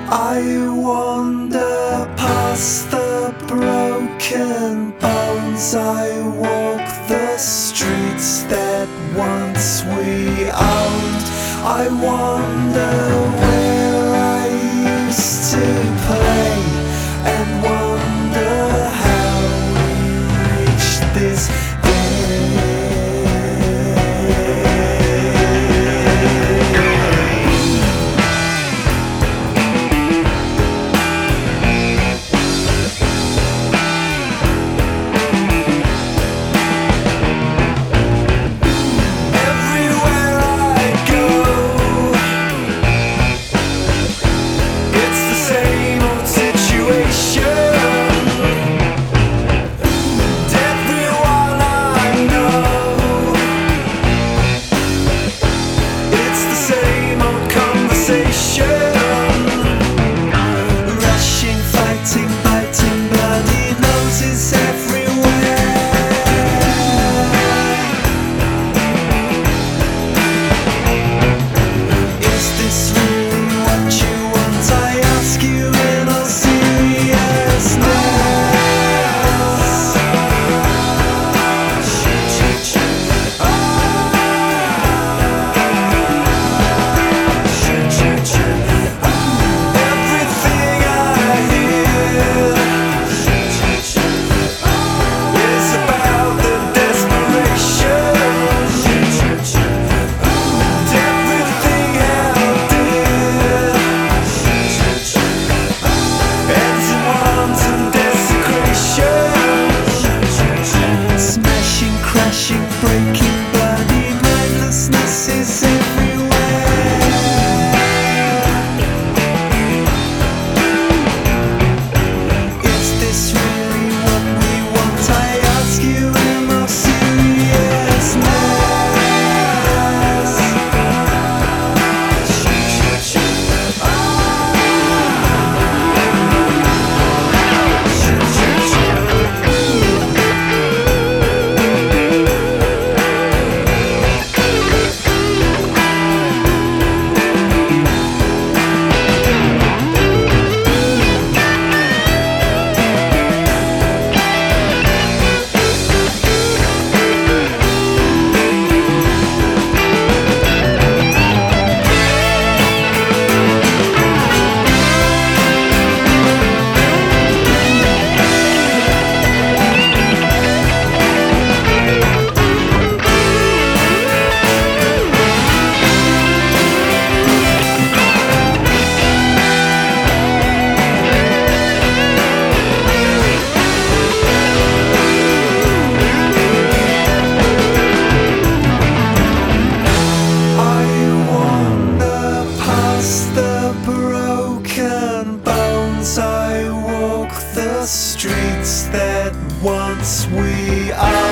I wander past the broken bones. I walk the streets that once we owned. I wonder where I used to play, and wonder how we reached this day. Rushing, fighting, biting, bloody noses everywhere. Is this really what you want? I ask you in all seriousness. Crashing, breaking, bloody mindlessness is everywhere. Is this really what we want? I ask you in all seriousness. I walk the streets that once we owned.